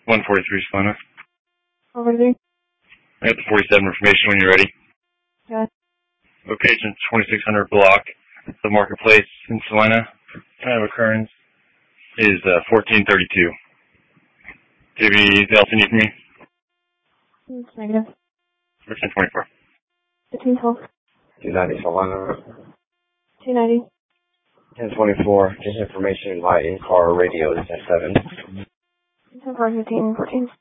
143 Salina. 143. I got the 47 information when you're ready. Yeah. Location 2600 block, the marketplace in Salina. Time of occurrence is 1432. Do you have anything else you need from me? It's negative. 1024. 1512. 290 Salina. 290. 1024. Just information via in-car radio is at 7. 10 4 15 14.